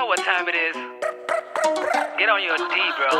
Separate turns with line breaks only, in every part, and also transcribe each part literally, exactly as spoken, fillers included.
know what time it is. Get on your D, bro.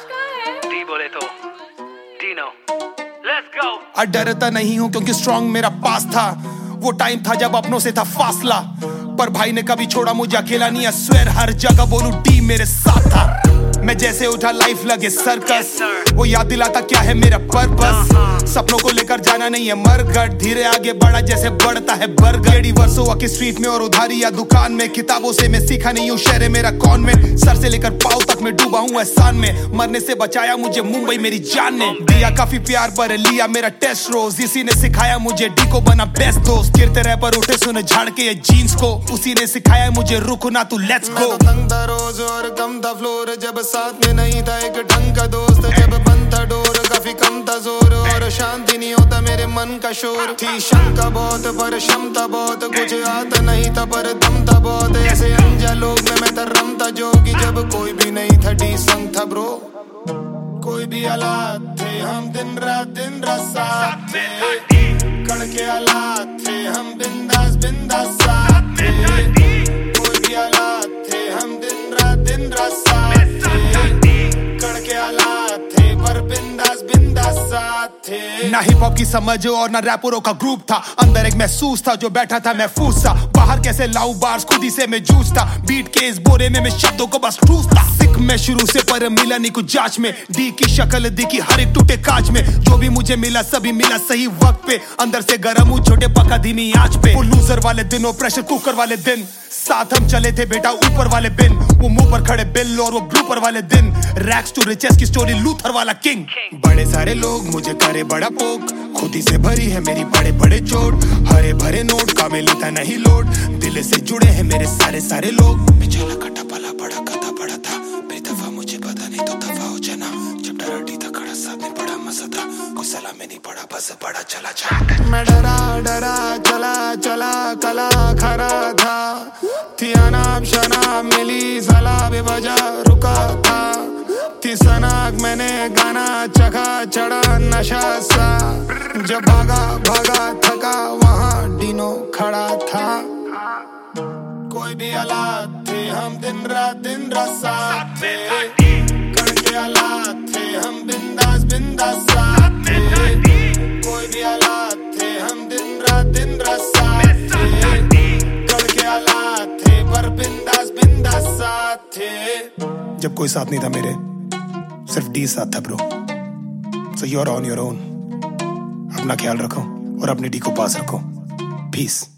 D बोले तो Dino. Let's go.
आ डरता नहीं हूँ क्योंकि स्ट्रॉन्ग मेरा पास था। वो टाइम था जब अपनों से था फासला, पर भाई ने कभी छोड़ा मुझे अकेला नहीं। स्वेर हर जगह बोलूं डी मेरे साथ था। मैं जैसे उठा लाइफ लगे सर्कस, वो याद दिलाता क्या है मेरा पर्पस। सपनों को लेकर जाना नहीं है मरगट, धीरे आगे बढ़ा जैसे बढ़ता है बरगड़। वर्षों की स्ट्रीट में और उधारी या दुकान में, किताबों से मैं सीखा नहीं हूँ शहर मेरा कॉन्वेंट। सर से लेकर पाँव तक मैं डूबा हूँ एहसान में, मरने से बचाया मुझे मुंबई मेरी जान ने। दिया काफी प्यार पर लिया मेरा टेस्ट रोज, इसी ने सिखाया मुझे डी को बना बेस्ट दोस्त। गिरते रह पर उठे सुने झाड़ के ये जीन्स को, उसी ने सिखाया मुझे रुको ना तू लेट्स गो।
रोज और कम था फ्लोर, जब साथ में नहीं था एक ढंग का दोस्त। जब बंद था डोर काफी कम था जोर, और शांति नहीं होता मेरे मन का शोर। थी शंका बहुत पर क्षमता बहुत, कुछ आता नहीं था पर दम था बहुत। ऐसे अनजा लोग में मैं था रमता जोगी, जब कोई भी नहीं था डी संग था ब्रो। कोई भी हालात थे हम दिन रात दिन रात साथ थे, कण के हालात थे हम बिंदास बिंदास साथ थे। कोई भी हालात थे हम दिन रात दिन रात साथ थे, कण के हालात थे पर बिंदास बिंदास साथ थे।
ना हिप हॉप की समझ और ना रैपरों का ग्रुप था, अंदर एक महसूस था जो बैठा था महफूज सा। बाहर कैसे लाऊं बार्स खुद ही से मैं जूझता, बीट के इस बोरे में मैं शब्दों को बस ठूसता। सिख मैं शुरू से पर मिला नहीं कुछ जांच में, डी की शक्ल दिखी हर एक टूटे कांच में। जो भी मुझे मिला सभी मिला सही वक्त पे, अंदर से गरम हूँ छोटे पका धीमी आंच पे। वो लूजर वाले दिन और प्रेशर कुकर वाले दिन, साथ हम चले थे बेटा ऊपर वाले बिन। वो मुंह पर खड़े बिल और वो ब्लूपर वाले दिन, रैक्स टू रिचेस की स्टोरी लूथर वाला किंग। बड़े सारे लोग मुझे करे बड़ा पोक, खुद ही से भरी है मेरी बड़े बड़े चोट। हरे भरे नोट का में लेता नहीं लोड, दिल से जुड़े हैं मेरे सारे सारे लोग। पिछला कटा पला बड़ा कथा बड़ा था, मेरी दफा मुझे पता नहीं तो दफा हो जाना। जब डरा डी था खड़ा साथ में बड़ा मजा था, कोई सलाह में नहीं पड़ा बस बड़ा चला जा।
मैं डरा डरा चला चला कला खरा था, थी अनाब शनाब मिली सलाह बेवजह रुका था। थी सनाक मैंने गाना चखा चढ़ा नशा सा, जब भागा भागा थका वहाँ डीनो खड़ा था। कोई भी हालात थे हम दिन रात दिन रात साथ थे, कण के हालात थे हम बिंदास बिंदास साथ थे। कोई भी हालात थे हम दिन रात दिन रात साथ थे, कण के हालात थे पर बिंदास बिंदास साथ थे।
जब कोई साथ नहीं था मेरे, सिर्फ डी साथ था bro. So you are on your own. अपना ख्याल रखो और अपने डी को पास रखो। पीस।